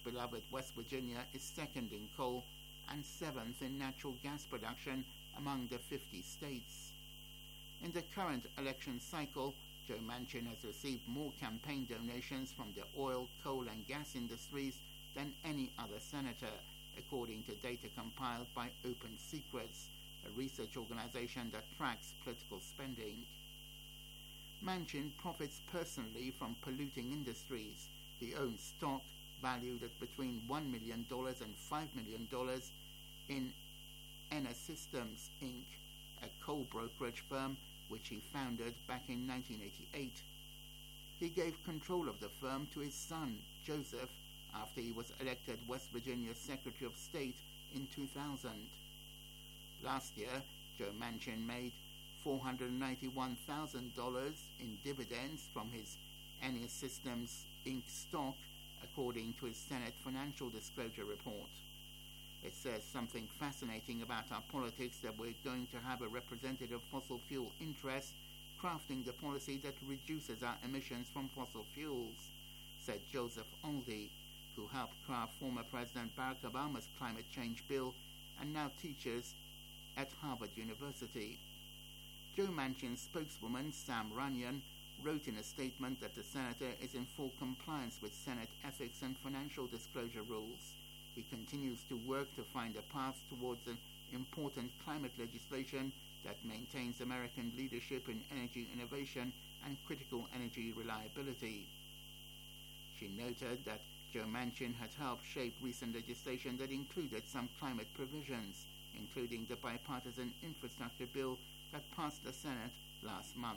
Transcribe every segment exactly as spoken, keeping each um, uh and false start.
beloved West Virginia is second in coal and seventh in natural gas production among the fifty states. In the current election cycle, Joe Manchin has received more campaign donations from the oil, coal and gas industries than any other senator, according to data compiled by Open Secrets, a research organization that tracks political spending. Manchin profits personally from polluting industries. He owns stock valued at between one million dollars and five million dollars in Enersystems, Incorporated, a coal brokerage firm which he founded back in nineteen eighty-eight. He gave control of the firm to his son, Joseph, after he was elected West Virginia Secretary of State in two thousand. Last year, Joe Manchin made four hundred ninety-one thousand dollars in dividends from his Enersystems, Incorporated stock, according to his Senate Financial Disclosure Report. It says something fascinating about our politics that we're going to have a representative fossil fuel interest crafting the policy that reduces our emissions from fossil fuels, said Joseph Aldi, who helped craft former President Barack Obama's climate change bill and now teaches at Harvard University. Joe Manchin's spokeswoman, Sam Runyon, wrote in a statement that the senator is in full compliance with Senate ethics and financial disclosure rules. He continues to work to find a path towards an important climate legislation that maintains American leadership in energy innovation and critical energy reliability. She noted that Joe Manchin had helped shape recent legislation that included some climate provisions, including the bipartisan infrastructure bill that passed the Senate last month.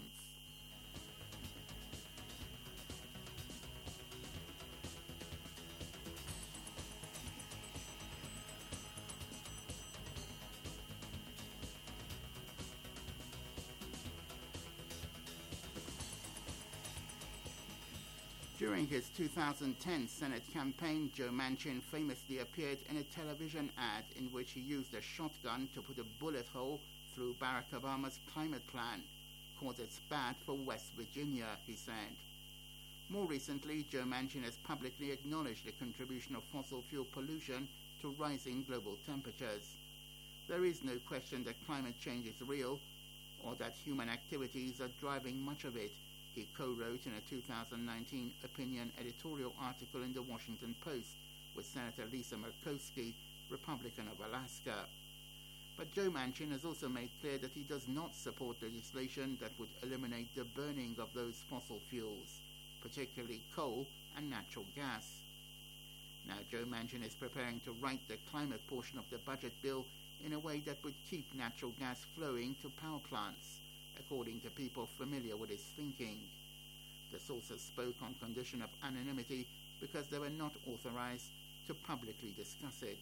During his two thousand ten Senate campaign, Joe Manchin famously appeared in a television ad in which he used a shotgun to put a bullet hole through Barack Obama's climate plan. "Cause it's bad for West Virginia," he said. More recently, Joe Manchin has publicly acknowledged the contribution of fossil fuel pollution to rising global temperatures. There is no question that climate change is real or that human activities are driving much of it, he co-wrote in a two thousand nineteen opinion editorial article in the Washington Post with Senator Lisa Murkowski, Republican of Alaska. But Joe Manchin has also made clear that he does not support legislation that would eliminate the burning of those fossil fuels, particularly coal and natural gas. Now, Joe Manchin is preparing to write the climate portion of the budget bill in a way that would keep natural gas flowing to power plants, according to people familiar with his thinking. The sources spoke on condition of anonymity because they were not authorized to publicly discuss it.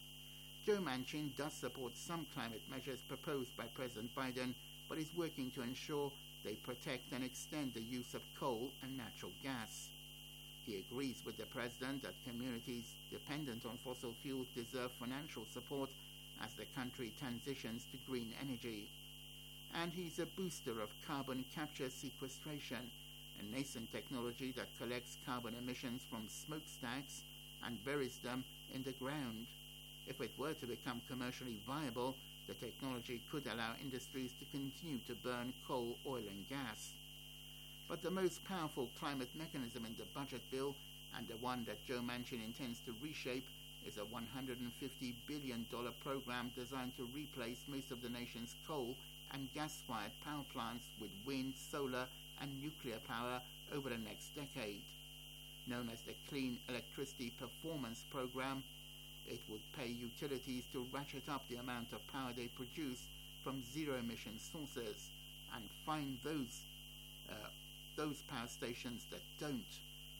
Joe Manchin does support some climate measures proposed by President Biden, but is working to ensure they protect and extend the use of coal and natural gas. He agrees with the president that communities dependent on fossil fuels deserve financial support as the country transitions to green energy. And he's a booster of carbon capture sequestration, a nascent technology that collects carbon emissions from smokestacks and buries them in the ground. If it were to become commercially viable, the technology could allow industries to continue to burn coal, oil and gas. But the most powerful climate mechanism in the budget bill, and the one that Joe Manchin intends to reshape, is a one hundred fifty billion dollars program designed to replace most of the nation's coal and gas-fired power plants with wind, solar and nuclear power over the next decade. Known as the Clean Electricity Performance Program, it would pay utilities to ratchet up the amount of power they produce from zero-emission sources and fine those, uh, those power stations that don't.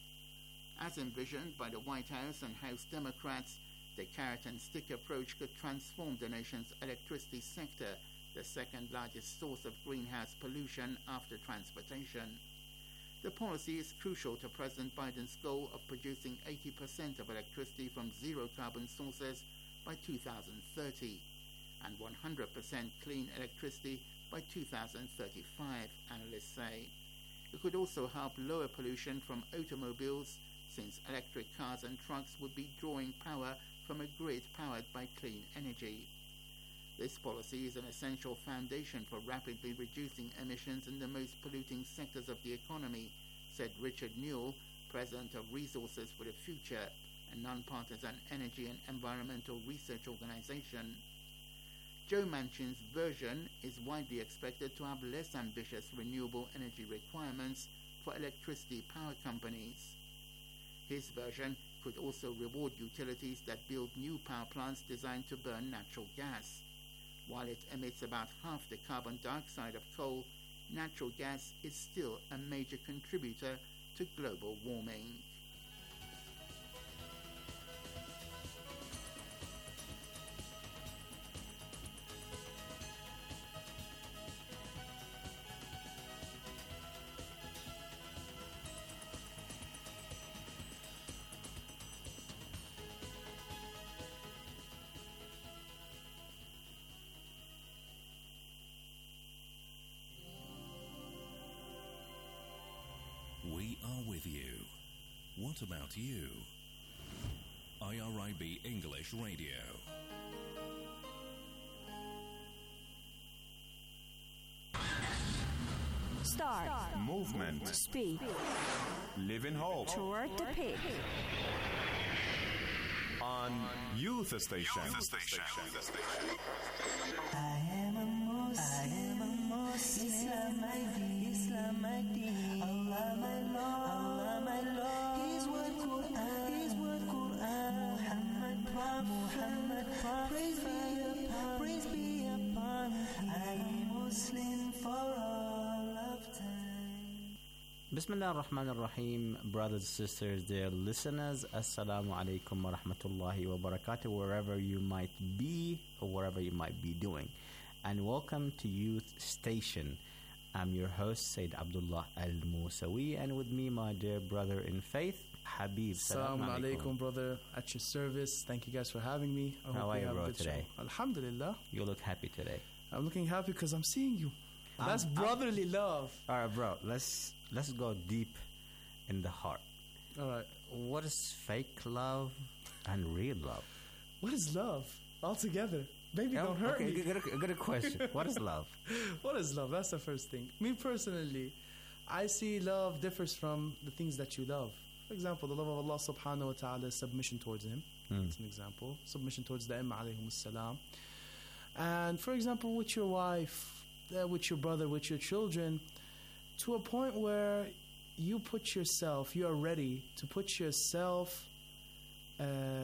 As envisioned by the White House and House Democrats, the carrot and stick approach could transform the nation's electricity sector, the second largest source of greenhouse pollution after transportation. The policy is crucial to President Biden's goal of producing eighty percent of electricity from zero-carbon sources by two thousand thirty and one hundred percent clean electricity by two thousand thirty-five, analysts say. It could also help lower pollution from automobiles, since electric cars and trucks would be drawing power from a grid powered by clean energy. This policy is an essential foundation for rapidly reducing emissions in the most polluting sectors of the economy, said Richard Newell, president of Resources for the Future, a non-partisan energy and environmental research organization. Joe Manchin's version is widely expected to have less ambitious renewable energy requirements for electricity power companies. His version could also reward utilities that build new power plants designed to burn natural gas. While it emits about half the carbon dioxide of coal, natural gas is still a major contributor to global warming. We are with you. What about you? I R I B English Radio. Start. Start. Movement. Speak. Live in hope. Toward the peak. On Youth Station. Youth Station. Youth Station. I am a Muslim. I am a Muslim. Islam my deen. Islam my deen. Allah my Lord. Allah my Lord. His word Quran. His word Quran. Muhammad Prophet. Muhammad Prophet. Praise be upon. Praise be upon. I am Muslim for all of time. Bismillah ar-Rahman ar-Rahim, brothers and sisters, dear listeners, Assalamu alaikum wa rahmatullahi wa barakatuh, wherever you might be or wherever you might be doing. And welcome to Youth Station. I'm your host, Sayyid Abdullah Al-Musawi, and with me, my dear brother in faith, Habib. Assalamu alaikum, brother, at your service. Thank you guys for having me. I How hope are we you, have bro, a good today? show. Alhamdulillah. You look happy today. I'm looking happy because I'm seeing you. I'm- That's I'm- brotherly love. All right, bro, let's let's go deep in the heart. All right. What is fake love and real love? What is love? Altogether. Baby, don't hurt okay, me. Good, good, good question. What is love? What is love? That's the first thing. Me personally, I see love differs from the things that you love. For example, the love of Allah subhanahu wa ta'ala is submission towards Him. Mm. That's an example. Submission towards the Imam alayhum salam. And for example, with your wife, uh, with your brother, with your children, to a point where you put yourself, you are ready to put yourself uh,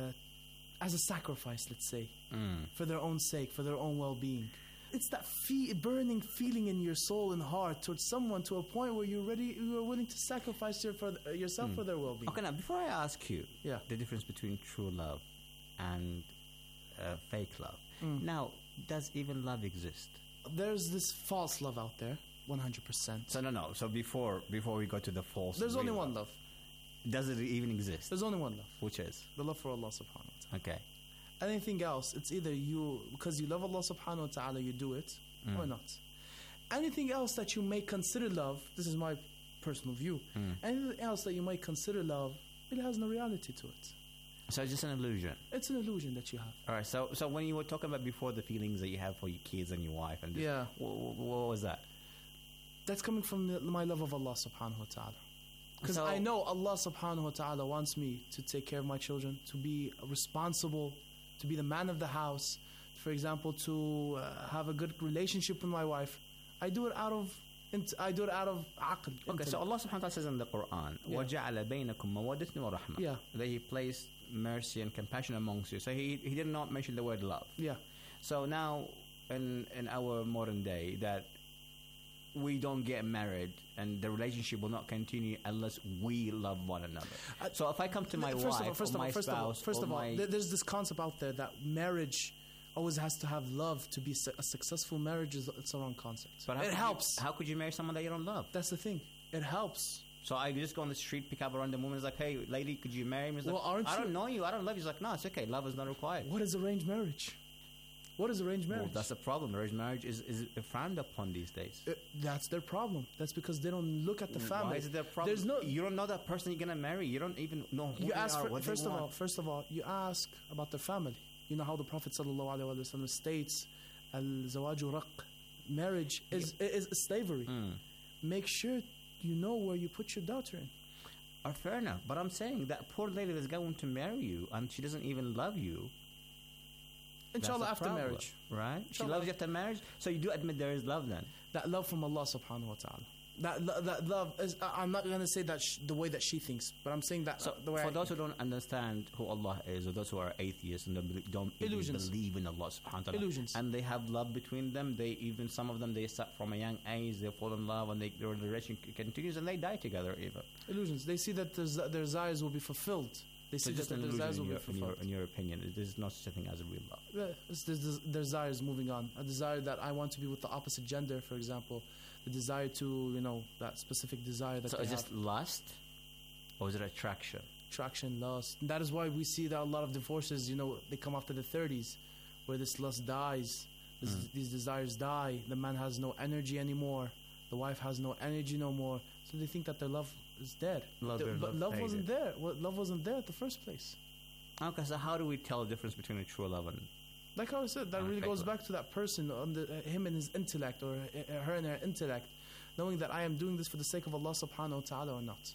as a sacrifice, let's say, Mm. for their own sake, for their own well-being. It's that fe- burning feeling in your soul and heart towards someone to a point where you're ready, you are willing to sacrifice your, for, uh, yourself for their well-being. Okay, now before I ask you Yeah. the difference between true love and uh, fake love, Mm. now does even love exist? There's this false love out there, one hundred percent. So no, no. So before before we go to the false, There's only real one love. Does it even exist? There's only one love. Which is The love for Allah subhanahu wa ta'ala. okay. Anything else, it's either you, because you love Allah subhanahu wa ta'ala, you do it, Mm. or not. Anything else that you may consider love, this is my personal view, Mm. anything else that you might consider love, it has no reality to it. So it's just an illusion. It's an illusion that you have. All right. So so when you were talking about before the feelings that you have for your kids and your wife and this, Yeah. wh- wh- what was that? That's coming from the, my love of Allah subhanahu wa ta'ala. Because So- I know Allah subhanahu wa ta'ala wants me to take care of my children, to be responsible, to be the man of the house, for example, to uh, have a good relationship with my wife. I do it out of, int- I do it out of aql. Okay. So intellect. Allah Subhanahu wa Taala says in the Quran, Yeah. وَجَعَلَ بَيْنَكُمْ مَوَدَّةً وَرَحْمَةً. Yeah. That He placed mercy and compassion amongst you. So He He did not mention the word love. Yeah. So now, in in our modern day, that we don't get married and the relationship will not continue unless we love one another. Uh, so if I come to my first wife of all, first or of all, my first of all, spouse first or of all, my there- there's this concept out there that marriage always has to have love to be su- a successful marriage. Is it's a wrong concept. but how It could helps. You, how could you marry someone that you don't love? That's the thing. It helps. So I just go on the street, pick up a random woman, is like, "Hey, lady, could you marry me?" It's Well, like, aren't I you- don't know you. I don't love you. It's like, no, it's okay. Love is not required. What is arranged marriage? What is arranged marriage? Well, that's the problem. Arranged marriage is, is frowned upon these days. Uh, that's their problem. That's because they don't look at the family. Why is it their problem? There's no. You don't know that person you're gonna marry. You don't even know who You they ask are, for, what first they of want. all. First of all, you ask about their family. You know how the Prophet sallallahu alaihi wasallam states, "Al-zawaju raq," marriage is is slavery. Mm. Make sure you know where you put your daughter in. Or fair enough, but I'm saying that poor lady that's going to marry you and she doesn't even love you. Inshallah, that's a after problem, marriage, right? She Inshallah. loves you after marriage, so you do admit there is love then. that love from Allah subhanahu wa taala. That lo- that love is. I- I'm not going to say that sh- the way that she thinks, but I'm saying that So the way for I those who don't understand who Allah is, or those who are atheists and don't, bel- don't even Illusions. believe in Allah subhanahu wa ta'ala, Illusions. and they have love between them, they even some of them they start from a young age, they fall in love, and they, their relation c- continues, and they die together even. illusions. They see that their, their desires will be fulfilled. They So see just that an their illusion desires in will your, be in, your, fulfilled. in your opinion. There's no such a thing as a real love. Yeah, it's the des- their desires moving on. A desire that I want to be with the opposite gender, for example. The desire to, you know, that specific desire that So they it's have. just lust, or is it attraction? Attraction, lust. And that is why we see that a lot of divorces, you know, they come after the thirties, where this lust dies, this, Mm. these desires die. The man has no energy anymore. The wife has no energy no more. So they think that their love is dead. Love The- their but love love wasn't faded. there. Well, love wasn't there at the first place. Okay, so how do we tell the difference between a true love and Like I said, that Ah, really fake goes love. back to that person, on the, uh, him and his intellect, or uh, her and her intellect, knowing that I am doing this for the sake of Allah subhanahu wa ta'ala or not.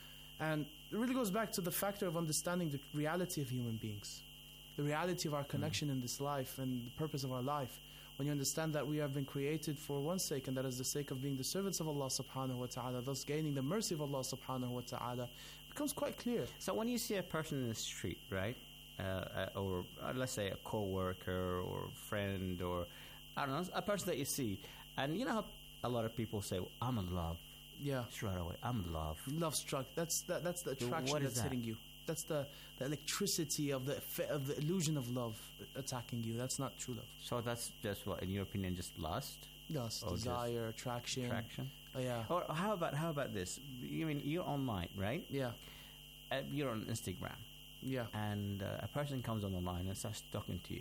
And it really goes back to the factor of understanding the reality of human beings, the reality of our connection in this life and the purpose of our life. When you understand that we have been created for one sake, and that is the sake of being the servants of Allah subhanahu wa ta'ala, thus gaining the mercy of Allah subhanahu wa ta'ala, it becomes quite clear. So when you see a person in the street, right, uh, uh, or uh, let's say a co-worker or friend, or I don't know, a person that you see, and you know how a lot of people say, well, "I'm in love," Yeah. straight away. I'm in love. Love struck. That's that, that's the So attraction what is that's that? hitting you. That's the, the electricity of the effe- of the illusion of love attacking you. That's not true love. So that's just what, in your opinion, just lust, Lust, Or just desire, attraction. attraction. Oh, yeah. Or how about how about this? You mean you're online, right? Yeah. Uh, you're on Instagram, Yeah. and uh, a person comes on the line and starts talking to you,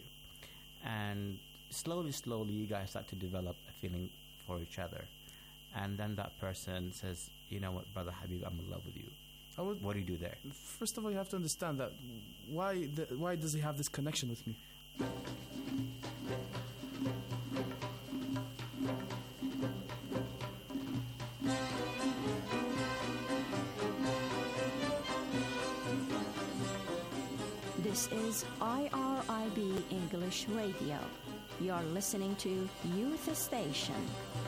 and slowly, slowly, you guys start to develop a feeling for each other, and then that person says, "You know what, brother Habib, I'm in love with you." I would. What do you do there? First of all, you have to understand that why the, why does he have this connection with me? This is I R I B English Radio. You're listening to Youth Station.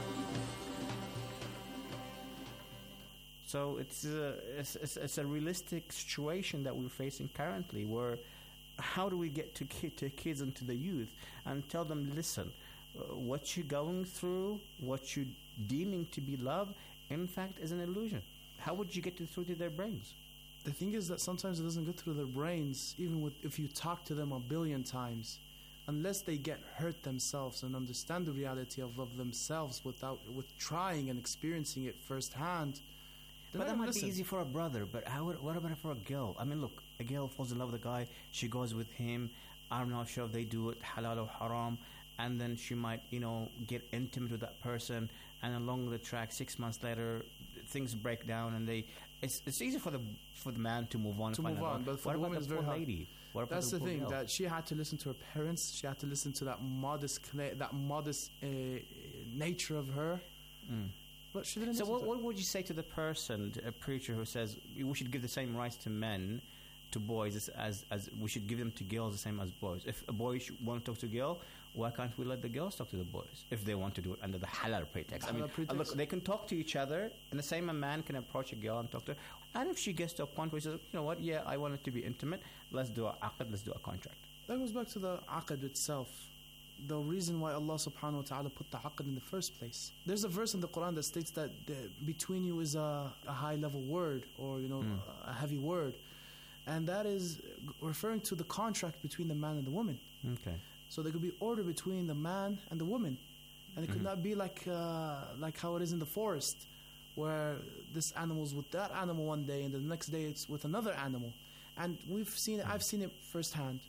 So it's a, it's, it's, it's a realistic situation that we're facing currently, where how do we get to, kid, to kids and to the youth and tell them, listen, uh, what you're going through, what you're deeming to be love, in fact, is an illusion. How would you get it through to their brains? The thing is that sometimes it doesn't go through their brains, even with, if you talk to them a billion times, unless they get hurt themselves and understand the reality of love themselves without with trying and experiencing it firsthand. They're But not that gonna might listen. be easy for a brother, but how would, what about for a girl? I mean, look, a girl falls in love with a guy, she goes with him, I'm not sure if they do it halal or haram, and then she might, you know, get intimate with that person, and along the track, six months later, things break down, and they, it's it's easy for the for the man to move on. To and find move another on, one. but for what the about woman the it's very poor hard. lady? What about That's the poor thing, girl? that she had to listen to her parents. She had to listen to that modest, cla- that modest uh, nature of her. Mm. But she didn't. So listen what, to it. what would you say to the person, to a preacher who says we should give the same rights to men, to boys, as, as as we should give them to girls the same as boys? If a boy sh- want to talk to a girl, why can't we let the girls talk to the boys if they want to do it under the halal pretext? I mean, Halal uh, pretext. look, they can talk to each other, and the same a man can approach a girl and talk to her. And if she gets to a point where she says, you know what, yeah, I want it to be intimate, let's do a aqd, let's do a contract. That goes back to the aqd itself. The reason why Allah subhanahu wa ta'ala put the aqd in the first place. There's a verse in the Quran that states that the, between you is a, a high level word, or you know, Mm. a heavy word. And that is referring to the contract between the man and the woman. Okay. So there could be order between the man and the woman. And it could Mhm. not be like uh, like how it is in the forest, where this animal's with that animal one day and the next day it's with another animal. And we've seen it, I've seen it firsthand,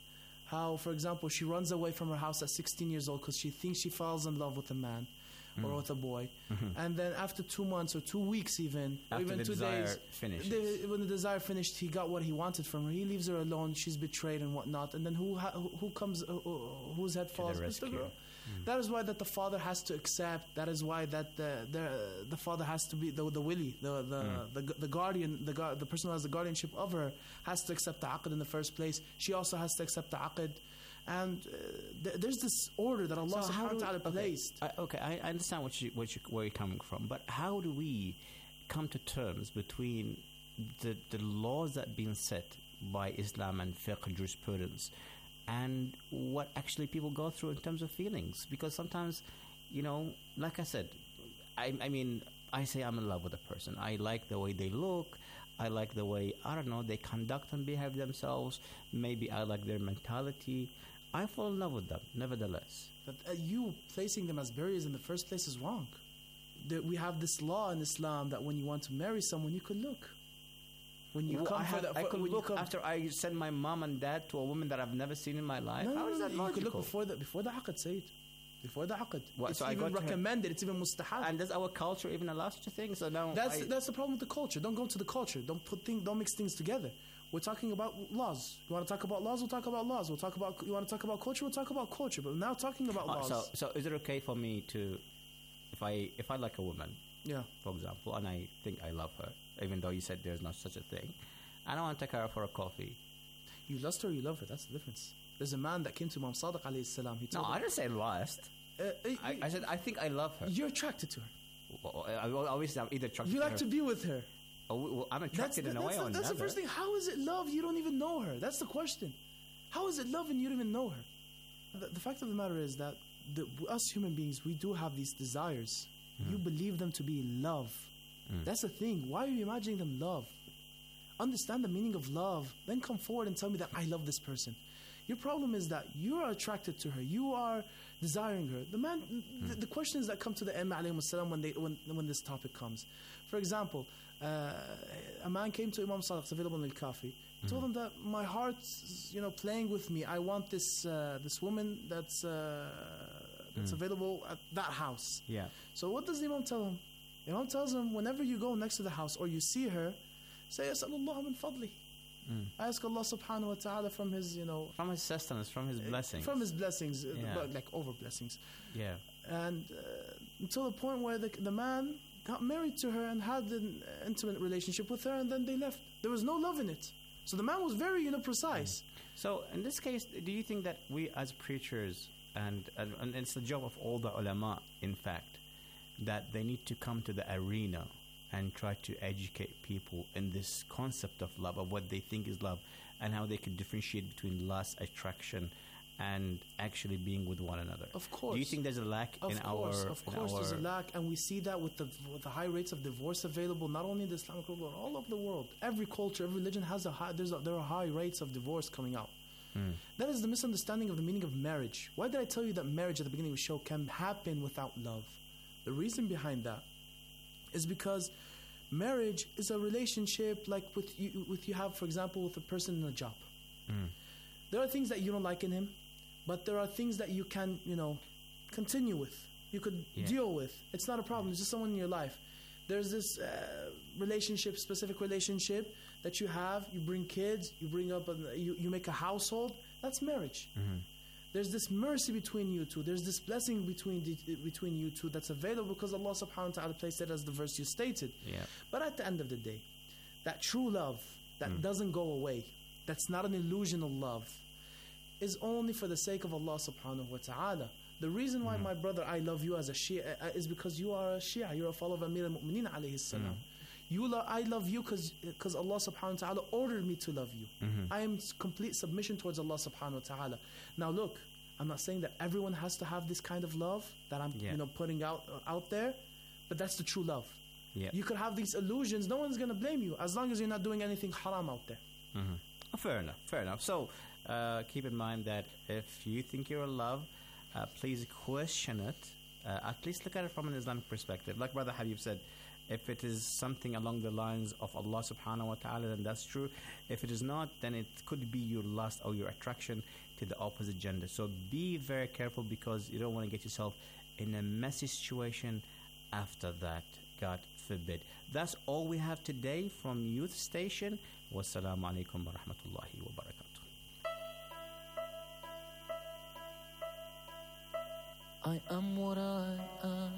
How, for example, she runs away from her house at sixteen years old because she thinks she falls in love with a man or with a boy. Mm-hmm. And then after two months or two weeks even, or After even the two desire days, finishes. the, when the desire finished, he got what he wanted from her. He leaves her alone. She's betrayed and whatnot. And then who ha- who, who comes, uh, uh, whose head falls? the It's the rescue. girl. That is why that the father has to accept. That is why that the the, the father has to be the the willy, the the, the the guardian, the gu- the person who has the guardianship of her has to accept the aqd in the first place. She also has to accept the aqd, and uh, th- there's this order that Allah So how subhanahu do- wa ta'ala okay, placed. I, okay, I I understand what you, what you, where you're coming from, but how do we come to terms between the the laws that being set by Islam and fiqh jurisprudence and what actually people go through in terms of feelings? Because sometimes, you know, like I said, I, I mean, I say I'm in love with a person. I like the way they look. I like the way, I don't know, they conduct and behave themselves. Maybe I like their mentality. I fall in love with them, nevertheless. But uh, you placing them as barriers in the first place is wrong. There, we have this law in Islam that when you want to marry someone, you could look. When you Well, come I, for have, that, I for- could when you look come- after I send my mom and dad to a woman that I've never seen in my life. No, How no, is no, that no. You could look logical? before the before the aqd, Sayyid. Before the aqd. What, It's so I even go to her- recommended. It's even mustahab. And does our culture even allow such a thing? So now That's I, that's the problem with the culture. Don't go to the culture. Don't put thing, Don't mix things together. We're talking about laws. You want to talk about laws? We'll talk about laws. We'll talk about. You want to talk about culture? We'll talk about culture. But we're now talking about Uh, laws. so so is it okay for me to, if I if I like a woman, yeah. for example, and I think I love her, even though you said there's not such a thing, and I want to take her out for a coffee. You lust her, you love her. That's the difference. There's a man that came to Imam Sadiq alayhi salam. He No, told I him, didn't say lust. uh, uh, I, I said I think I love her. you're attracted to her. Well, I- I- obviously, I'm either attracted You to like her. to be with her. Oh, well, I'm That's, attracted the, in a that's, way the, or that's the another. first thing. How is it love? You don't even know her. That's the question. How is it love and you don't even know her? The, the fact of the matter is that the, us human beings, we do have these desires. You believe them to be love. That's the thing. Why are you imagining them love? Understand the meaning of love. Then come forward and tell me that I love this person. Your problem is that you are attracted to her. You are desiring her. The man, the, the questions that come to the Imam alayhi salam when they when when this topic comes. For example, uh, a man came to Imam Sadiq, it's available in Al-Kafi. He told him that my heart's, you know, playing with me. I want this uh, this woman that's uh, that's available at that house. Yeah. So what does the Imam tell him? Imam tells him, whenever you go next to the house or you see her, say, As'alullah min fadli. Ask Allah subhanahu wa ta'ala from his, you know, From his sustenance, from his blessings. from his blessings, uh, Yeah. but like over blessings. Yeah. And uh, until the point where the, the man got married to her and had an intimate relationship with her, and then they left. There was no love in it. So the man was very, you know, precise. So in this case, do you think that we as preachers, and, and, and it's the job of all the ulama, in fact, that they need to come to the arena and try to educate people in this concept of love, of what they think is love, and how they can differentiate between lust, attraction, and actually being with one another? Of course. Do you think there's a lack Of in course, our... of in course, there's a our- lack, and we see that with the with the high rates of divorce available, not only in the Islamic world, but all over the world. Every culture, every religion has a high. There's a, there are high rates of divorce coming out. That is the misunderstanding of the meaning of marriage. Why did I tell you that marriage at the beginning of the show can happen without love? The reason behind that is because marriage is a relationship like with you, with you have, for example, with a person in a job. There are things that you don't like in him, but there are things that you can, you know, continue with. You could Yeah. deal with. It's not a problem. It's just someone in your life. There's this uh, relationship, specific relationship that you have. You bring kids. You bring up. A, you you make a household. That's marriage. There's this mercy between you two. There's this blessing between the, between you two that's available because Allah subhanahu wa ta'ala placed it as the verse you stated. Yeah. But at the end of the day, that true love that doesn't go away, that's not an illusional love, is only for the sake of Allah subhanahu wa ta'ala. The reason why, my brother, I love you as a Shia uh, is because you are a Shia. You're a follower of Amir al-Mu'mineen alayhi salam. You lo- I love you because Allah subhanahu wa ta'ala ordered me to love you. I am s- complete submission towards Allah subhanahu wa ta'ala. Now look, I'm not saying that everyone has to have this kind of love that I'm Yeah. you know putting out uh, out there, but that's the true love. Yeah. You could have these illusions, no one's going to blame you as long as you're not doing anything haram out there. Oh, fair enough, fair enough. So uh, keep in mind that if you think you're in love, uh, please question it. Uh, at least look at it from an Islamic perspective. Like Brother Habib said, If it is something along the lines of Allah subhanahu wa ta'ala, then that's true. If it is not, then it could be your lust or your attraction to the opposite gender. So be very careful, because you don't want to get yourself in a messy situation after that, God forbid. That's all we have today from Youth Station. Wassalamu alaikum wa rahmatullahi wa barakatuh. I am what I am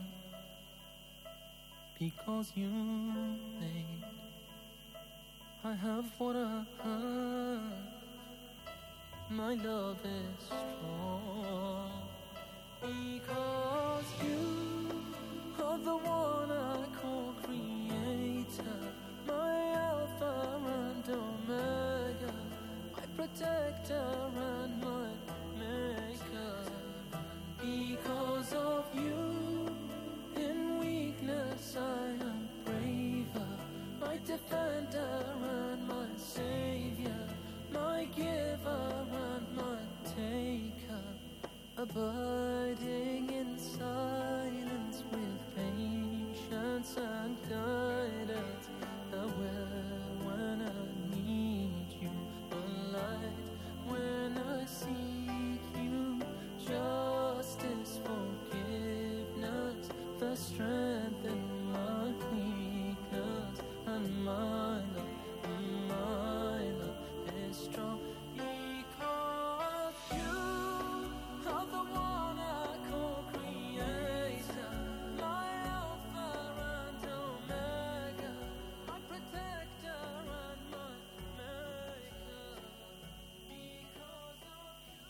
because you made. I have what I have. My love is strong because you are the one I call creator, my alpha and omega, my protector and my maker. Because of you, in weakness I am braver, my defender and my savior, my giver and my taker, abiding in silence with patience and guidance, aware when I need you, the light when I seek you, justice, forgiveness, the strength in my weakness, and my love, my love is strong because you are the one I call creator, my alpha and omega, my protector and my maker. Because of you.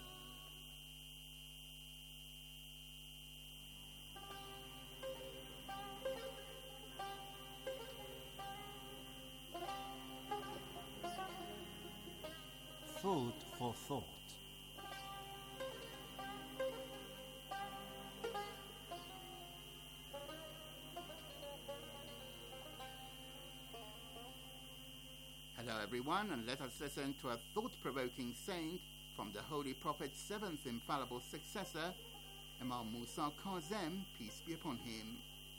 Food for thought. Hello everyone, and let us listen to a thought-provoking saying from the Holy Prophet's seventh infallible successor, Imam Musa Kazem, peace be upon him.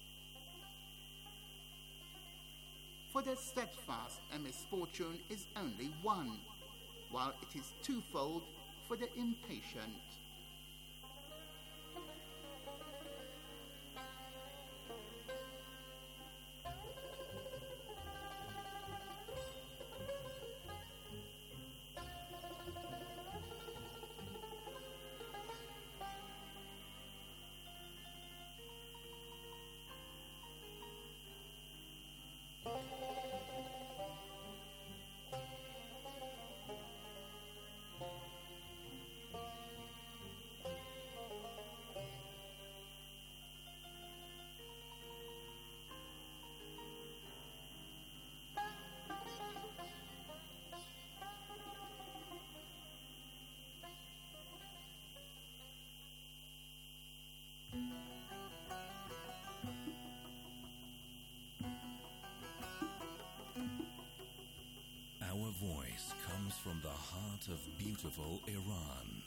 For the steadfast a misfortune is only one, while it is twofold for the impatient. Our voice comes from the heart of beautiful Iran.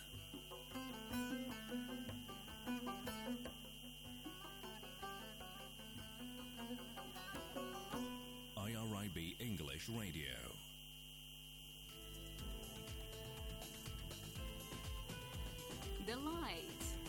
I R I B English Radio. The Light.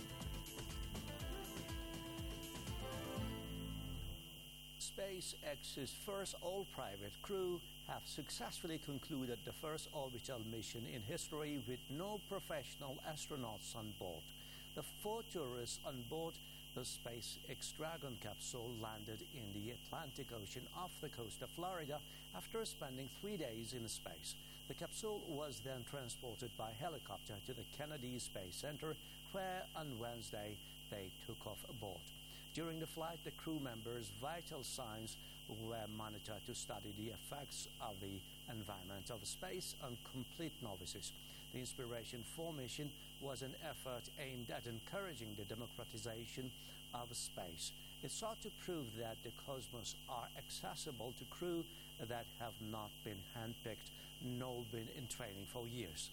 SpaceX's first all-private crew have successfully concluded the first orbital mission in history with no professional astronauts on board. The four tourists on board the SpaceX Dragon capsule landed in the Atlantic Ocean off the coast of Florida after spending three days in space. The capsule was then transported by helicopter to the Kennedy Space Center, where on Wednesday they took off aboard. During the flight, the crew members' vital signs were monitored to study the effects of the environment of space on complete novices. The Inspiration four mission was an effort aimed at encouraging the democratization of space. It sought to prove that the cosmos are accessible to crew that have not been handpicked nor been in training for years.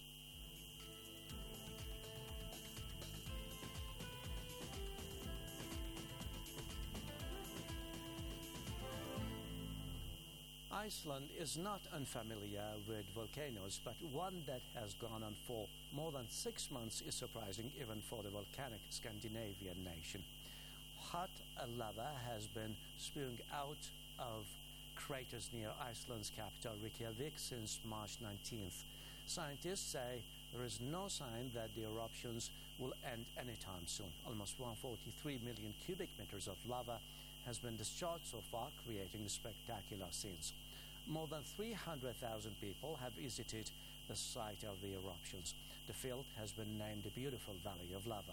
Iceland is not unfamiliar with volcanoes, but one that has gone on for more than six months is surprising even for the volcanic Scandinavian nation. Hot lava has been spewing out of craters near Iceland's capital Reykjavik since March nineteenth. Scientists say there is no sign that the eruptions will end anytime soon. Almost one hundred forty-three million cubic meters of lava has been discharged so far, creating spectacular scenes. More than three hundred thousand people have visited the site of the eruptions. The field has been named the Beautiful Valley of Lava.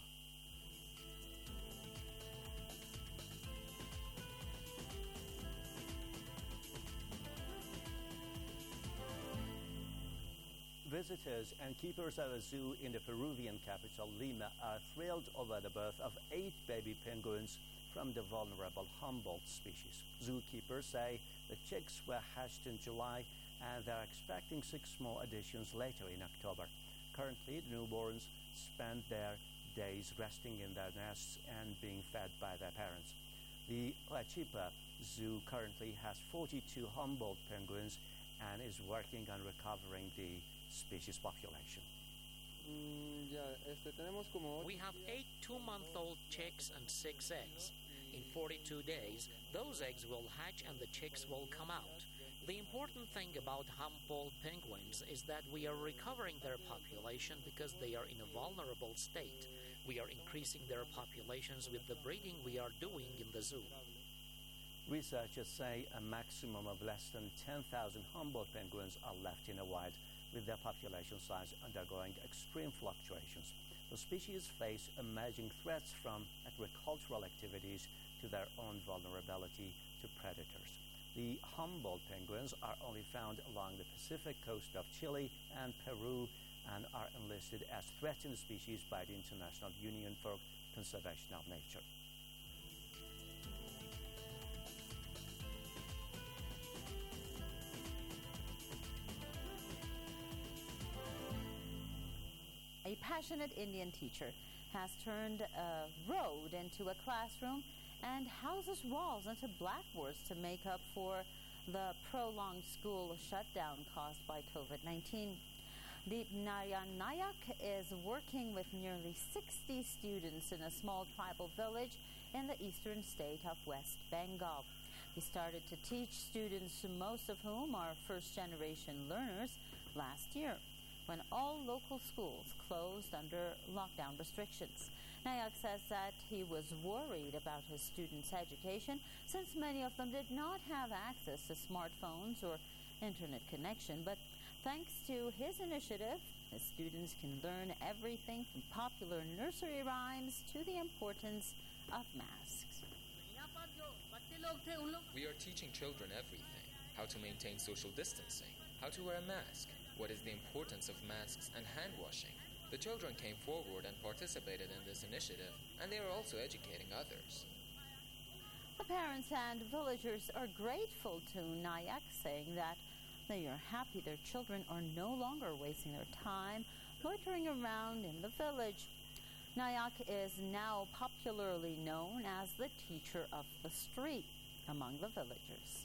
Visitors and keepers of a zoo in the Peruvian capital, Lima, are thrilled over the birth of eight baby penguins from the vulnerable Humboldt species. Zookeepers say the chicks were hatched in July and they're expecting six more additions later in October. Currently, the newborns spend their days resting in their nests and being fed by their parents. The Arequipa Zoo currently has forty-two Humboldt penguins and is working on recovering the species population. We have eight two-month-old chicks and six eggs. In forty-two days, those eggs will hatch and the chicks will come out. The important thing about Humboldt penguins is that we are recovering their population because they are in a vulnerable state. We are increasing their populations with the breeding we are doing in the zoo. Researchers say a maximum of less than ten thousand Humboldt penguins are left in the wild, with their population size undergoing extreme fluctuations. The species face emerging threats from agricultural activities to their own vulnerability to predators. The Humboldt penguins are only found along the Pacific coast of Chile and Peru and are enlisted as threatened species by the International Union for Conservation of Nature. A passionate Indian teacher has turned a road into a classroom and houses walls into blackboards to make up for the prolonged school shutdown caused by COVID nineteen. Deep Narayan Nayak is working with nearly sixty students in a small tribal village in the eastern state of West Bengal. He started to teach students, most of whom are first-generation learners, last year, when all local schools closed under lockdown restrictions. Nayak says that he was worried about his students' education since many of them did not have access to smartphones or internet connection. But thanks to his initiative, his students can learn everything from popular nursery rhymes to the importance of masks. We are teaching children everything: how to maintain social distancing, how to wear a mask, what is the importance of masks and hand washing. The children came forward and participated in this initiative, and they are also educating others. The parents and villagers are grateful to Nayak, saying that they are happy their children are no longer wasting their time loitering around in the village. Nayak is now popularly known as the teacher of the street among the villagers.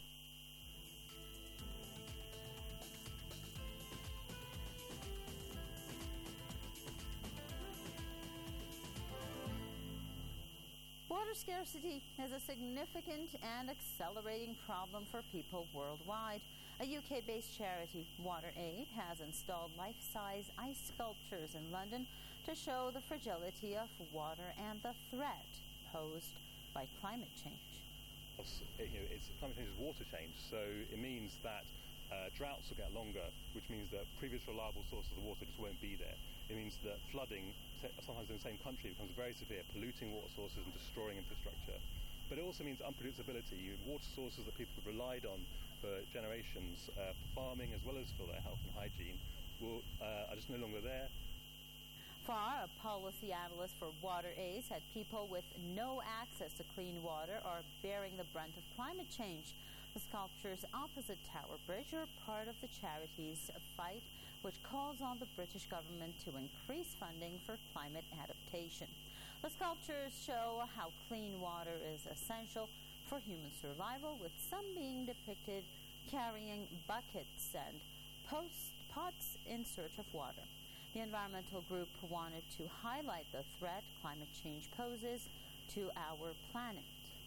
Water scarcity is a significant and accelerating problem for people worldwide. A U K-based charity, WaterAid, has installed life-size ice sculptures in London to show the fragility of water and the threat posed by climate change. It's, you know, it's, climate change is water change, so it means that uh, droughts will get longer, which means that previous reliable sources of water just won't be there. It means that flooding, sometimes in the same country, becomes very severe, polluting water sources and destroying infrastructure. But it also means unpredictability. You have water sources that people have relied on for generations, uh, for farming as well as for their health and hygiene, will, uh, are just no longer there. Farr, a policy analyst for WaterAid, said people with no access to clean water are bearing the brunt of climate change. The sculptures opposite Tower Bridge are part of the charity's fight, which calls on the British government to increase funding for climate adaptation. The sculptures show how clean water is essential for human survival, with some being depicted carrying buckets and post pots in search of water. The environmental group wanted to highlight the threat climate change poses to our planet.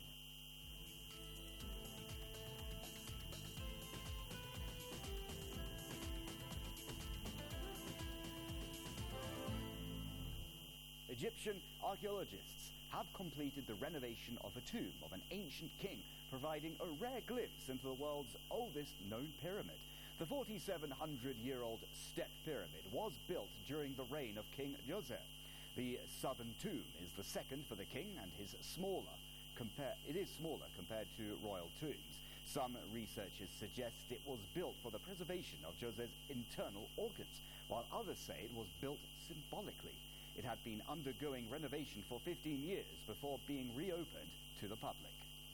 Egyptian archaeologists have completed the renovation of a tomb of an ancient king, providing a rare glimpse into the world's oldest known pyramid. The forty-seven hundred year old Step Pyramid was built during the reign of King Djoser. The southern tomb is the second for the king and is smaller. Compare, it is smaller compared to royal tombs. Some researchers suggest it was built for the preservation of Djoser's internal organs, while others say it was built symbolically. It had been undergoing renovation for fifteen years before being reopened to the public.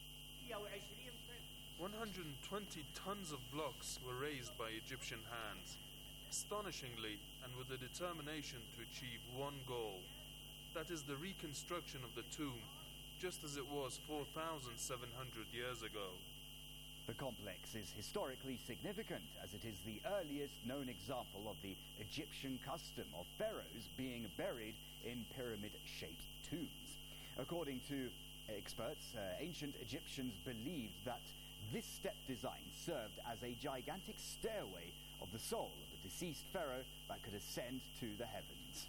one hundred twenty tons of blocks were raised by Egyptian hands, astonishingly and with the determination to achieve one goal. That is the reconstruction of the tomb, just as it was four thousand seven hundred years ago. The complex is historically significant, as it is the earliest known example of the Egyptian custom of pharaohs being buried in pyramid-shaped tombs. According to experts, uh, ancient Egyptians believed that this step design served as a gigantic stairway of the soul of the deceased pharaoh that could ascend to the heavens.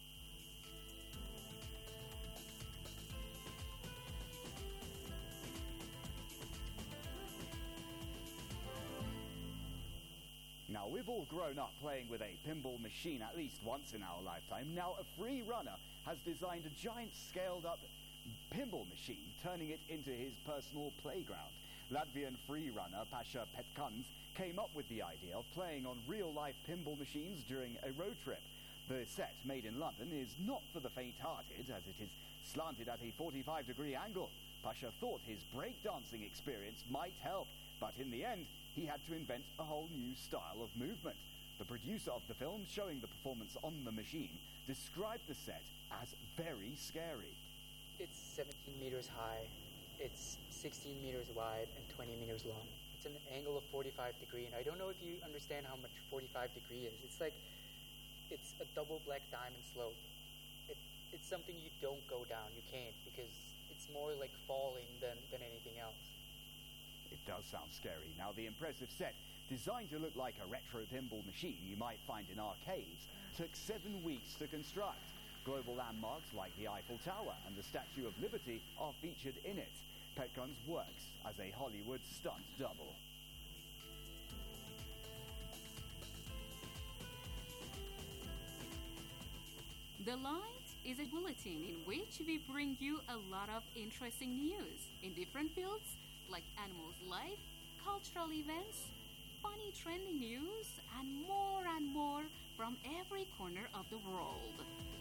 Now, we've all grown up playing with a pinball machine at least once in our lifetime. Now, a free runner has designed a giant scaled-up pinball machine, turning it into his personal playground. Latvian free runner Pasha Petkans came up with the idea of playing on real-life pinball machines during a road trip. The set, made in London, is not for the faint-hearted, as it is slanted at a forty-five degree angle. Pasha thought his breakdancing experience might help, but in the end, he had to invent a whole new style of movement. The producer of the film, showing the performance on the machine, described the set as very scary. It's seventeen meters high, it's sixteen meters wide, and twenty meters long. It's an angle of forty-five degree, and I don't know if you understand how much forty-five degree is. It's like, it's a double black diamond slope. It, it's something you don't go down, you can't, because it's more like falling than, than anything else. It does sound scary. Now, the impressive set, designed to look like a retro pinball machine you might find in arcades, took seven weeks to construct. Global landmarks like the Eiffel Tower and the Statue of Liberty are featured in it. Petkans works as a Hollywood stunt double. The Light is a bulletin in which we bring you a lot of interesting news in different fields like animals' life, cultural events, funny trending news, and more and more from every corner of the world.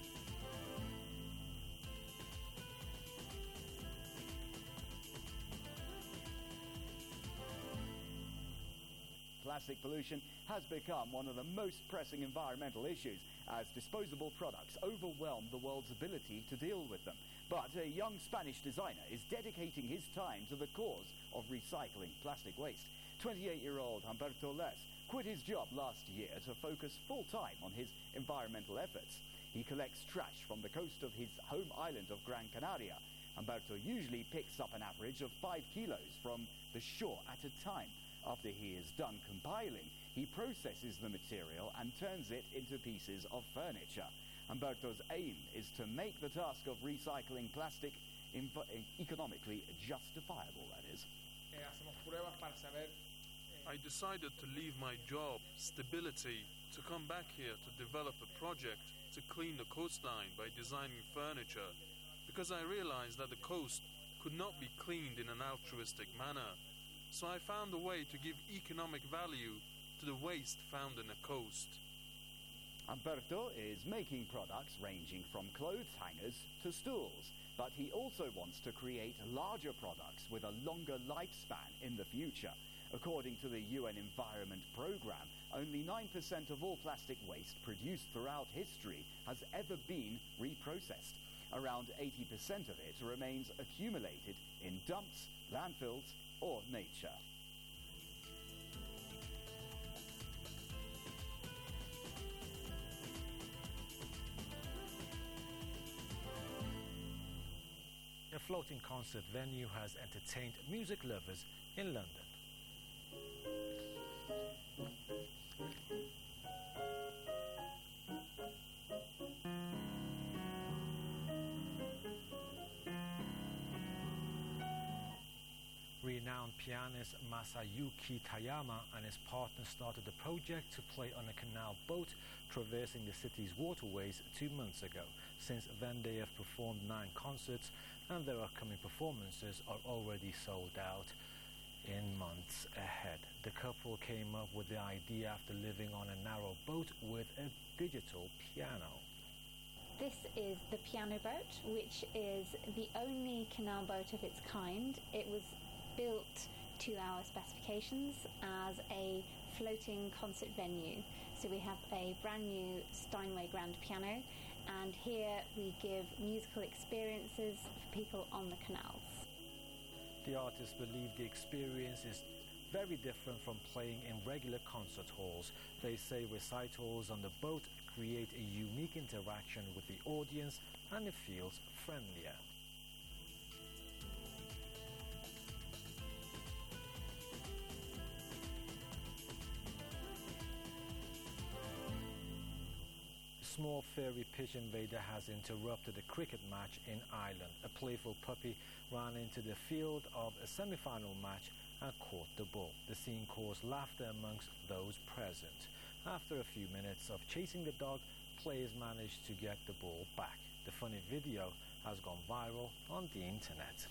Plastic pollution has become one of the most pressing environmental issues, as disposable products overwhelm the world's ability to deal with them. But a young Spanish designer is dedicating his time to the cause of recycling plastic waste. twenty-eight-year-old Humberto Les quit his job last year to focus full-time on his environmental efforts. He collects trash from the coast of his home island of Gran Canaria. Humberto usually picks up an average of five kilos from the shore at a time. After he is done compiling, he processes the material and turns it into pieces of furniture. Humberto's aim is to make the task of recycling plastic inv- economically justifiable, that is. I decided to leave my job, stability, to come back here to develop a project to clean the coastline by designing furniture, because I realized that the coast could not be cleaned in an altruistic manner. So I found a way to give economic value to the waste found in a coast. Humberto is making products ranging from clothes hangers to stools, but he also wants to create larger products with a longer lifespan in the future. According to the U N Environment Programme, only nine percent of all plastic waste produced throughout history has ever been reprocessed. Around eighty percent of it remains accumulated in dumps, landfills, or nature. floating concert venue has entertained music lovers in London. Renowned pianist Masayuki Tayama and his partner started the project to play on a canal boat traversing the city's waterways two months ago. Since then, they have performed nine concerts, and their upcoming performances are already sold out in months ahead. The couple came up with the idea after living on a narrow boat with a digital piano. This is the piano boat, which is the only canal boat of its kind. It was built to our specifications as a floating concert venue. So we have a brand new Steinway grand piano, and here we give musical experiences for people on the canals. The artists believe the experience is very different from playing in regular concert halls. They say recitals on the boat create a unique interaction with the audience, and it feels friendlier. A small furry pigeon vader has interrupted a cricket match in Ireland. A playful puppy ran into the field of a semi-final match and caught the ball. The scene caused laughter amongst those present. After a few minutes of chasing the dog, players managed to get the ball back. The funny video has gone viral on the internet.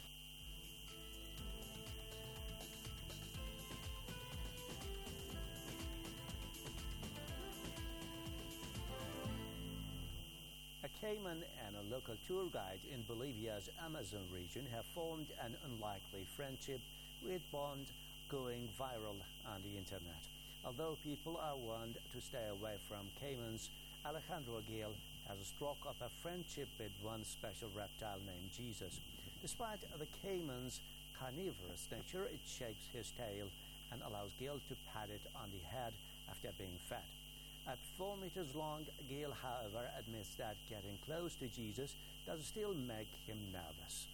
A caiman and a local tour guide in Bolivia's Amazon region have formed an unlikely friendship with Bond going viral on the internet. Although people are warned to stay away from caimans, Alejandro Gil has struck up a friendship with one special reptile named Jesus. Despite the caiman's carnivorous nature, it shakes his tail and allows Gil to pat it on the head after being fed. At four meters long, Gil, however, admits that getting close to Jesus does still make him nervous.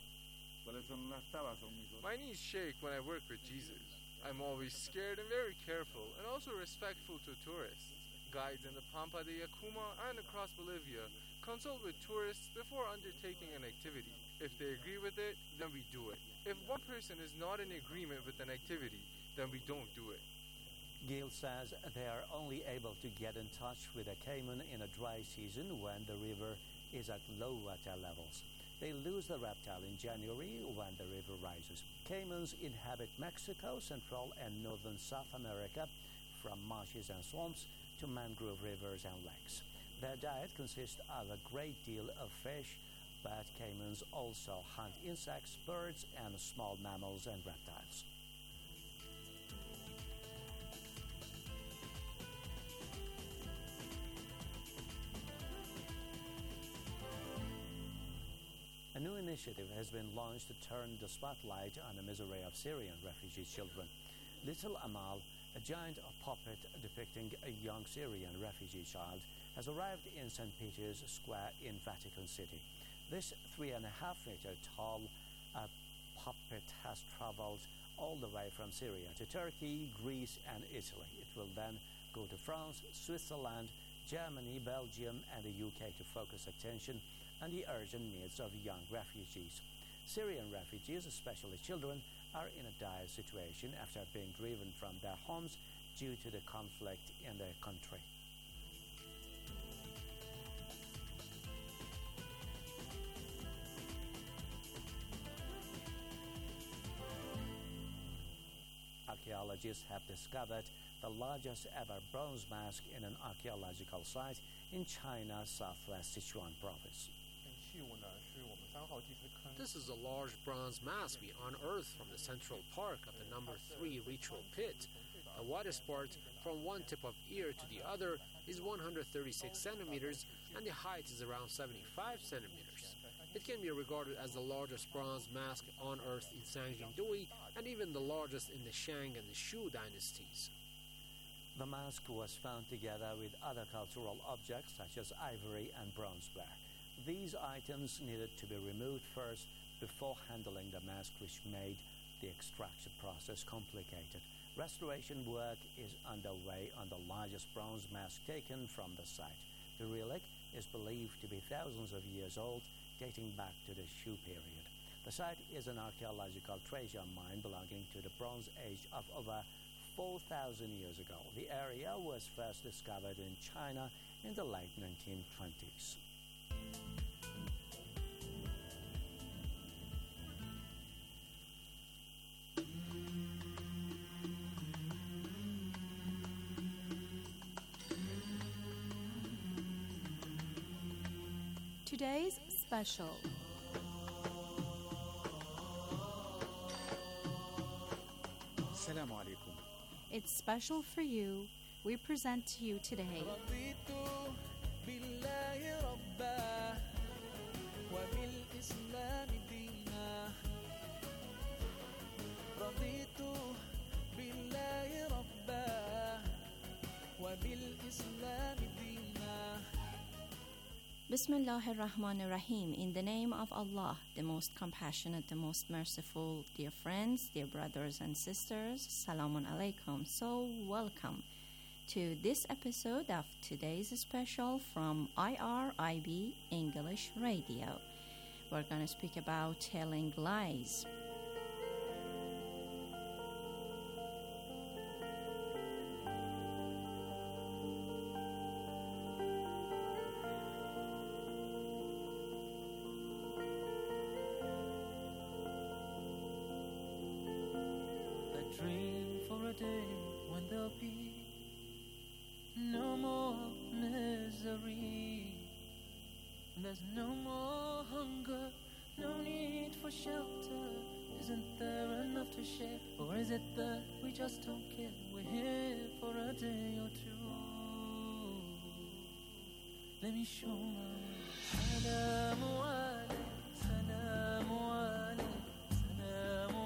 My knees shake when I work with Jesus. I'm always scared and very careful, and also respectful to tourists. Guides in the Pampa de Yacuma and across Bolivia consult with tourists before undertaking an activity. If they agree with it, then we do it. If one person is not in agreement with an activity, then we don't do it. Gil says they are only able to get in touch with a caiman in a dry season when the river is at low water levels. They lose the reptile in January when the river rises. Caimans inhabit Mexico, Central and Northern South America, from marshes and swamps to mangrove rivers and lakes. Their diet consists of a great deal of fish, but caimans also hunt insects, birds, and small mammals and reptiles. A new initiative has been launched to turn the spotlight on the misery of Syrian refugee children. Little Amal, a giant puppet depicting a young Syrian refugee child, has arrived in Saint Peter's Square in Vatican City. This three and a half meter tall uh, puppet has traveled all the way from Syria to Turkey, Greece, and Italy. It will then go to France, Switzerland, Germany, Belgium, and the U K to focus attention on the urgent needs of young refugees. Syrian refugees, especially children, are in a dire situation after being driven from their homes due to the conflict in their country. Archaeologists have discovered the largest ever bronze mask in an archaeological site in China's southwest Sichuan province. This is a large bronze mask we unearthed from the central park of the number three ritual pit. The widest part from one tip of ear to the other is one hundred thirty-six centimeters, and the height is around seventy-five centimeters. It can be regarded as the largest bronze mask unearthed in Sangjingdui and even the largest in the Shang and the Shu dynasties. The mask was found together with other cultural objects such as ivory and bronzeware. these items needed to be removed first before handling the mask, which made the extraction process complicated. Restoration work is underway on the largest bronze mask taken from the site. The relic is believed to be thousands of years old, dating back to the Shu period. The site is an archaeological treasure mine belonging to the Bronze Age of over four thousand years ago. The area was first discovered in China in the late nineteen twenties. Today's special. Assalamu alaikum. It's special for you. We present to you today Bismillah ar-Rahman ar-Rahim. In the name of Allah, the most compassionate, the most merciful. Dear friends, dear brothers and sisters, Salamun alaikum. So welcome to this episode of today's special from I R I B English Radio. We're going to speak about telling lies. Dream for a day when there'll be no more misery. There's no more hunger, no need for shelter. Isn't there enough to share? Or is it that we just don't care? We're here for a day or two. Let me show my way. Salamu alaykum, salamu alaykum, salamu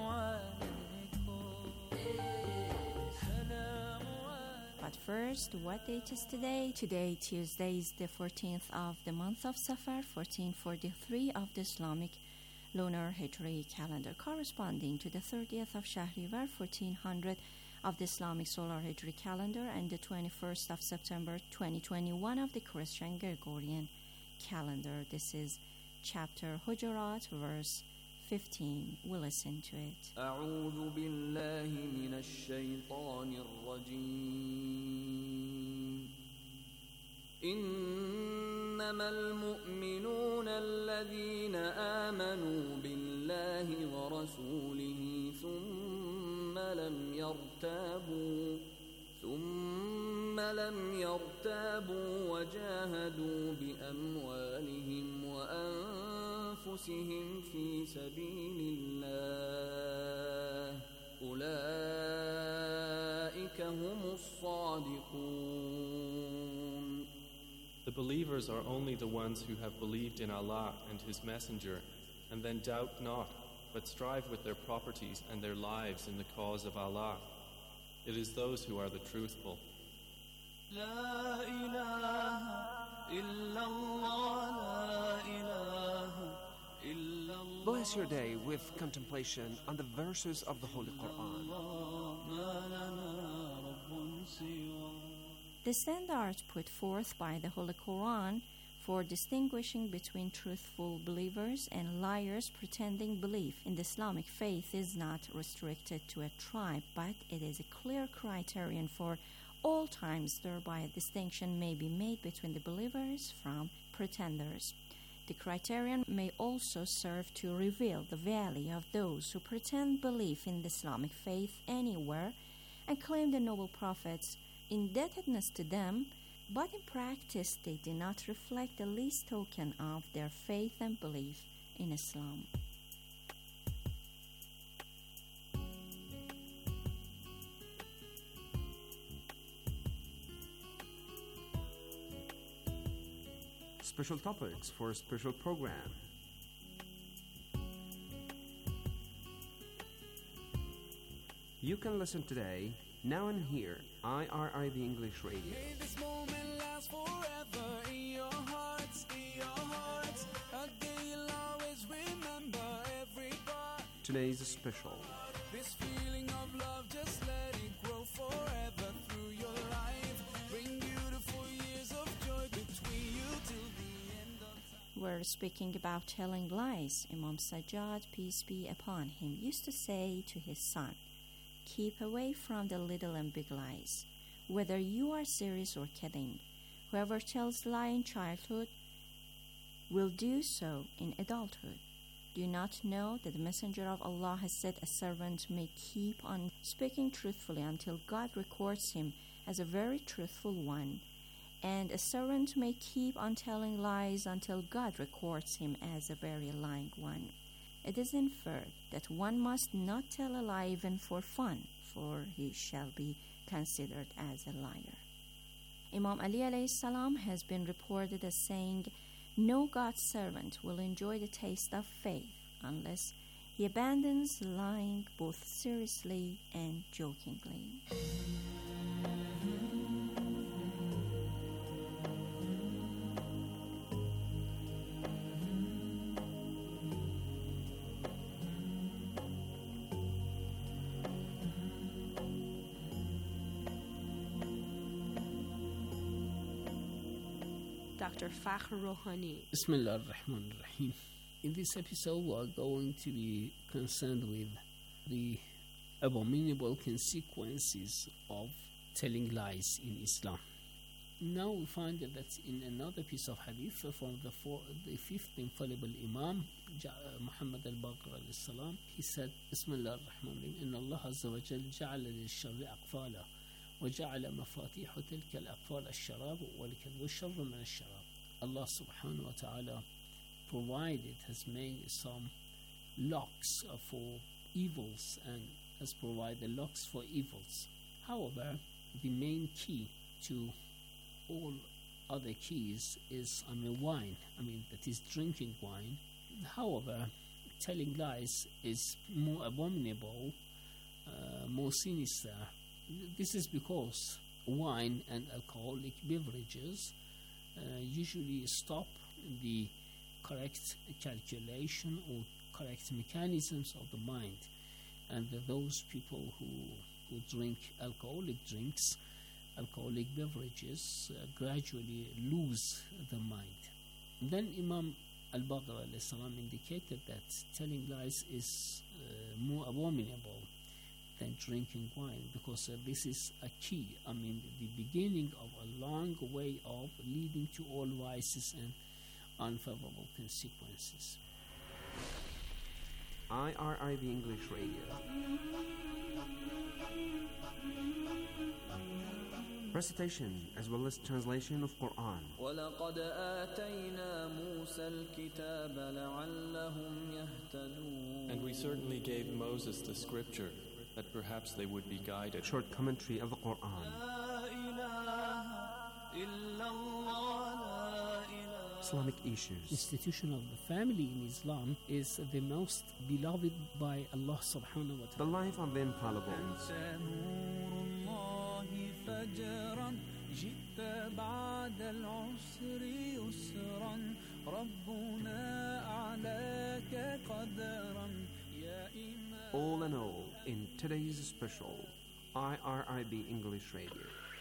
alaykum. But first, what date is today? Today, Tuesday, is the fourteenth of the month of Safar, fourteen forty-three of the Islamic lunar Hijri calendar, corresponding to the thirtieth of Shahrivar, fourteen hundred of the Islamic solar Hijri calendar, and the twenty-first of September, twenty twenty-one of the Christian Gregorian calendar. This is chapter Hujurat, verse fifteen. We'll listen to it. أعوذ بالله من الشيطان الرجيم إنما المؤمنون الذين آمنوا بالله ورسوله ثم لم يرتابوا ثم لم يرتابوا وجاهدوا بأموالهم وأنفسهم في سبيل الله أولئك هم الصادقون. The believers are only the ones who have believed in Allah and His Messenger, and then doubt not, but strive with their properties and their lives in the cause of Allah. It is those who are the truthful. لا إله إلا الله لا إله إلا الله. Bless your day with contemplation on the verses of the Holy Quran. The standards put forth by the Holy Quran for distinguishing between truthful believers and liars pretending belief in the Islamic faith is not restricted to a tribe, but it is a clear criterion for all times. Thereby a distinction may be made between the believers from pretenders. The criterion may also serve to reveal the value of those who pretend belief in the Islamic faith anywhere and claim the noble prophets' indebtedness to them, but in practice they do not reflect the least token of their faith and belief in Islam. Special topics for a special program. You can listen today, now and here, I R I B English Radio. May this moment last forever in your hearts, in your hearts. today's special. This feeling of love, just let it grow forever through your life. Bring beautiful years of joy between you till the end of time. We're speaking about telling lies. Imam Sajjad, peace be upon him, used to say to his son, keep away from the little and big lies, whether you are serious or kidding. Whoever tells lie in childhood will do so in adulthood. Do you not know that the Messenger of Allah has said a servant may keep on speaking truthfully until God records him as a very truthful one, and a servant may keep on telling lies until God records him as a very lying one? It is inferred that one must not tell a lie even for fun, for he shall be considered as a liar. Imam Ali alayhi salam has been reported as saying, no God's servant will enjoy the taste of faith unless he abandons lying both seriously and jokingly. Doctor Fakhr Rouhani. Bismillah ar-Rahman ar-Rahim. In this episode, we are going to be concerned with the abominable consequences of telling lies in Islam. Now we find that in another piece of hadith from the, four, the fifth infallible Imam, Muhammad al-Baqir alayhi salam, he said, Bismillah ar-Rahman ar-Rahim, Inna Allah azza wa jal ja'ala lil-sharri aqfala وجعل مفاتيح تلك الأقفال الشراب ولكن الشر من الشراب. Allah subhanahu wa ta'ala provided, has made some locks for evils and has provided locks for evils. However, the main key to all other keys is, I mean, wine. I mean, that is drinking wine. However, telling lies is more abominable, uh, more sinister. This is because wine and alcoholic beverages uh, usually stop the correct calculation or correct mechanisms of the mind, and those people who, who drink alcoholic drinks, alcoholic beverages, uh, gradually lose the mind. Then Imam al-Baqir alayhi salam indicated that telling lies is uh, more abominable than drinking wine, because uh, this is a key, I mean, the beginning of a long way of leading to all vices and unfavorable consequences. I R I B English Radio. Recitation as well as translation of Quran. وَلَقَدْ آتَيْنَا مُوسَى الْكِتَابَ لَعَلَّهُمْ يَهْتَدُونَ. And we certainly gave Moses the scripture, that perhaps they would be guided. Short commentary of the Quran. Islamic issues. Institution of the family in Islam is the most beloved by Allah subhanahu wa ta'ala. The life of the infallible. All in all, in today's special I R I B English Radio.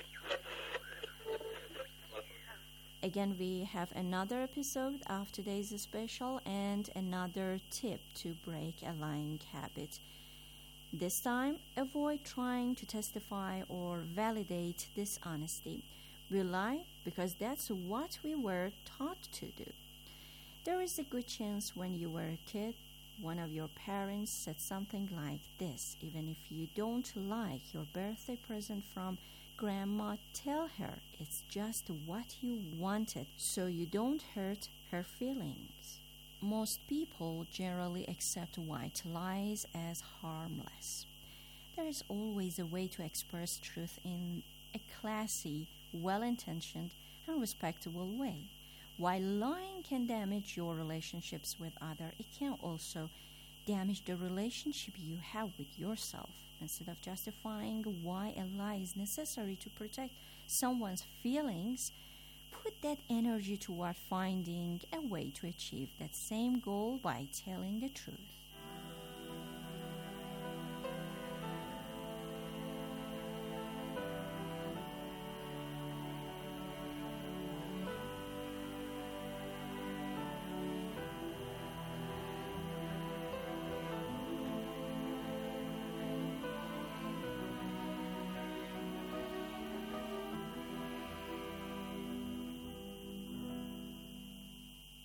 Again, we have another episode of today's special and another tip to break a lying habit. This time, avoid trying to testify or validate dishonesty. We lie because that's what we were taught to do. There is a good chance when you were a kid, one of your parents said something like this: even if you don't like your birthday present from Grandma, tell her it's just what you wanted so you don't hurt her feelings. Most people generally accept white lies as harmless. There is always a way to express truth in a classy, well-intentioned, and respectable way. While lying can damage your relationships with others, it can also damage the relationship you have with yourself. Instead of justifying why a lie is necessary to protect someone's feelings, put that energy toward finding a way to achieve that same goal by telling the truth.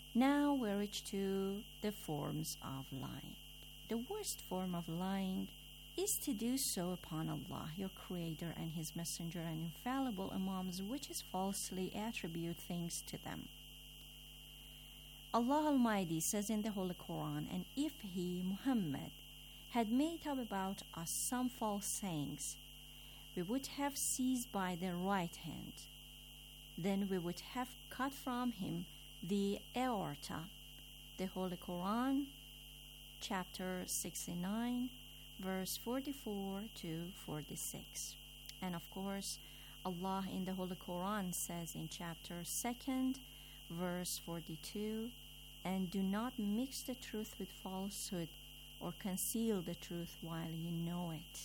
Now we reach to the forms of lying. The worst form of lying is to do so upon Allah, your Creator and His Messenger and infallible Imams, which is falsely attribute things to them. Allah Almighty says in the Holy Quran, and if He, Muhammad, had made up about us some false sayings, we would have seized by the right hand. Then we would have cut from him the aorta. The Holy Quran, chapter sixty-nine, verse forty-four to forty-six. And of course, Allah in the Holy Quran says in chapter second, verse forty-two, and do not mix the truth with falsehood or conceal the truth while you know it.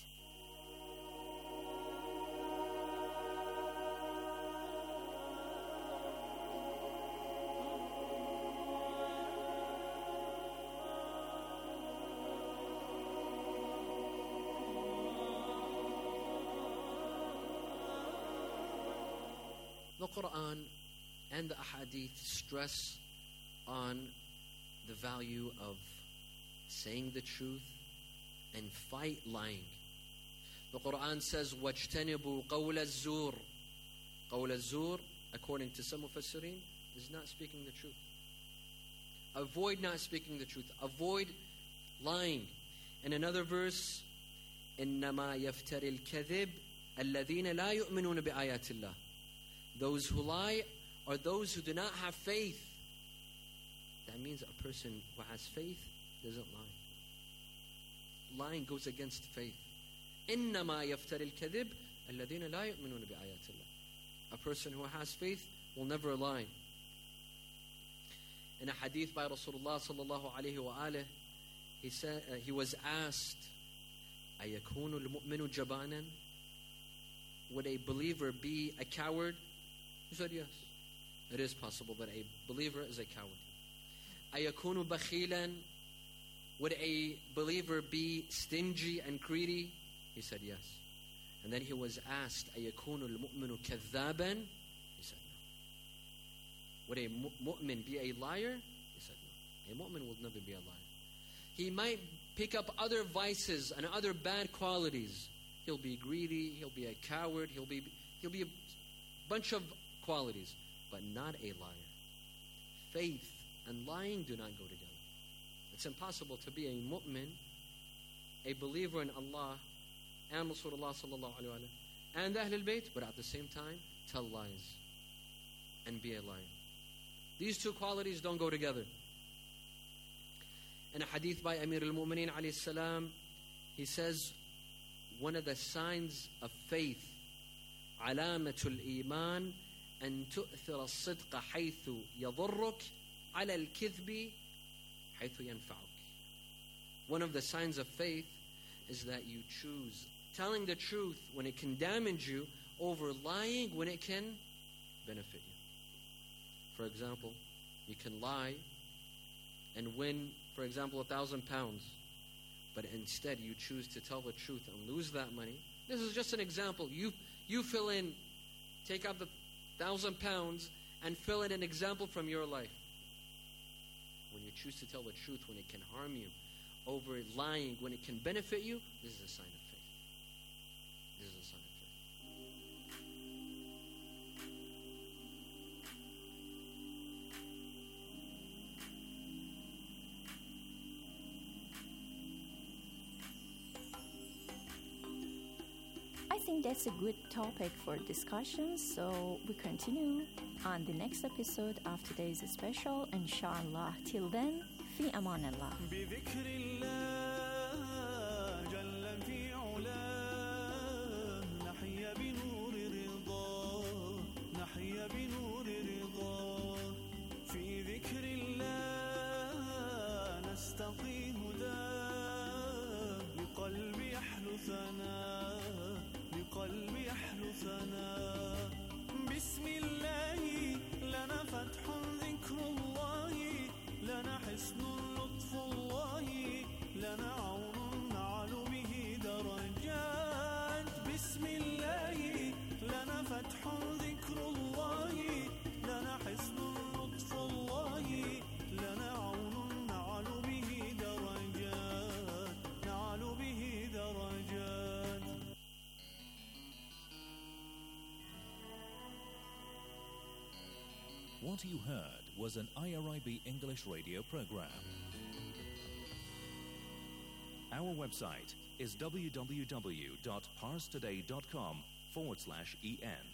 The Quran and the Ahadith stress on the value of saying the truth and fight lying. The Quran says, وَاجْتَنِبُوا قَوْلَ الزُّورِ. قَوْلَ الزُّورِ, according to some Mufassirin, is not speaking the truth. Avoid not speaking the truth. Avoid lying. In another verse, إِنَّمَا يَفْتَرِ الْكَذِبِ الَّذِينَ لَا يُؤْمِنُونَ بِآيَاتِ اللَّهِ. Those who lie are those who do not have faith. That means a person who has faith doesn't lie. Lying goes against faith. إِنَّمَا يَفْتَرِ الْكَذِبِ الَّذِينَ لَا يُؤْمِنُونَ بِآيَاتِ اللَّهِ. A person who has faith will never lie. In a hadith by Rasulullah sallallahu alayhi wa alayhi, he said, uh, he was asked, أَيَكُونُ الْمُؤْمِنُ جَبَانًا? Would a believer be a coward? He said yes. It is possible that a believer is a coward. أَيَكُونُ بَخِيلًا? Would a believer be stingy and greedy? He said yes. And then he was asked, أَيَكُونُ الْمُؤْمِنُ كَذَّابًا? He said no. Would a mu'min be a liar? He said no. A mu'min will never be a liar. He might pick up other vices and other bad qualities. He'll be greedy, he'll be a coward, he'll be he'll be a bunch of qualities, but not a liar. Faith and lying do not go together. It's impossible to be a mu'min, a believer in Allah and Rasulullah sallallahu alaihi wasallam and Ahlul Bayt, but at the same time tell lies and be a liar. These two qualities don't go together. In a hadith by Amir al-Mu'mineen alayhi salam, he says, one of the signs of faith, علامة الإيمان أن تؤثر الصدق حيث يضرك على الكذب حيث ينفعك. One of the signs of faith is that you choose telling the truth when it can damage you over lying when it can benefit you. For example, you can lie and win, for example, a thousand pounds, but instead you choose to tell the truth and lose that money. This is just an example. You you fill in, take out the thousand pounds and fill in an example from your life. When you choose to tell the truth when it can harm you, over lying when it can benefit you, this is a sign of faith. This is a sign of faith. I think that's a good topic for discussion, so we continue on the next episode of today's special, inshallah. Till then, fi aman Allah. بذكر الله جل في علاه نحيا بنور رضاه نحيا بنور رضاه في ذكر الله نستقي هداه لقلب يحلو ثناه لقلب يحلو ثناه بسم الله لنا فتح ذكر الله لنا حسن لطف الله لنا عون نعلو به درجات بسم الله لنا فتح ذكر الله لنا حسن لطف الله What you heard was an I R I B English radio program. Our website is www.parstoday.com forward slash en.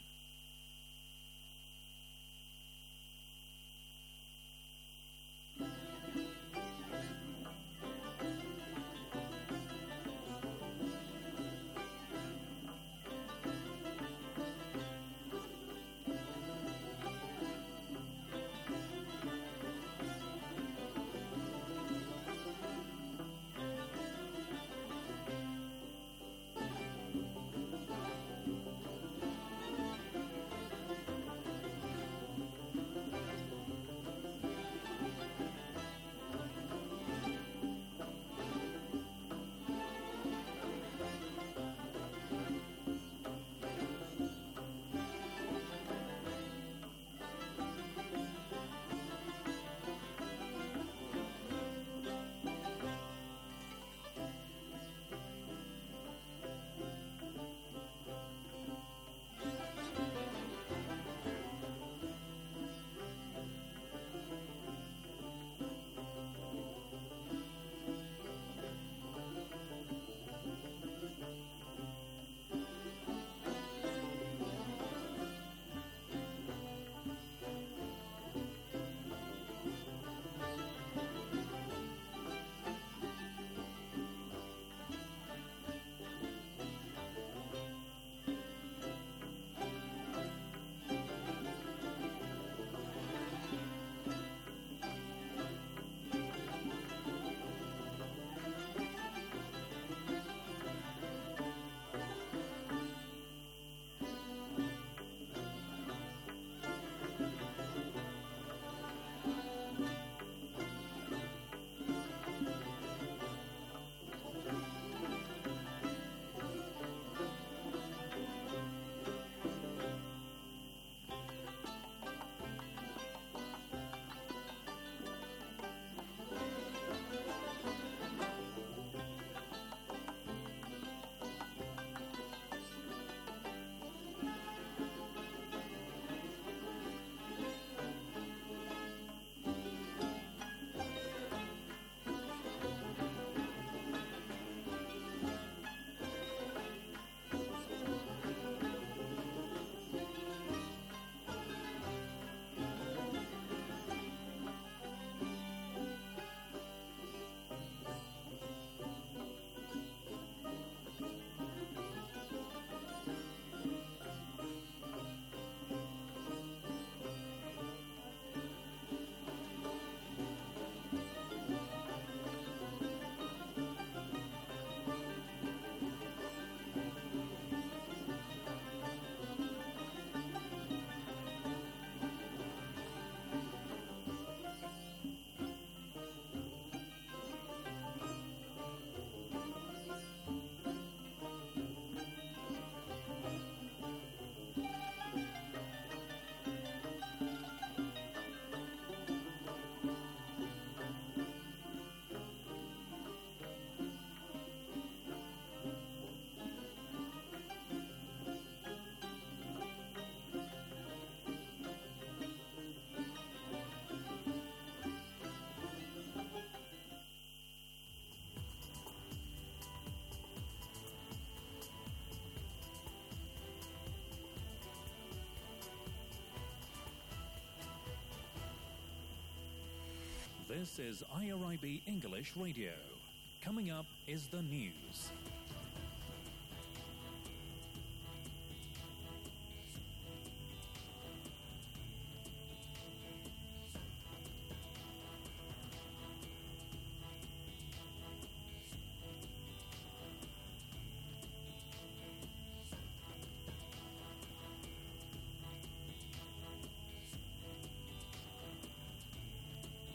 This is I R I B English Radio. Coming up is the news.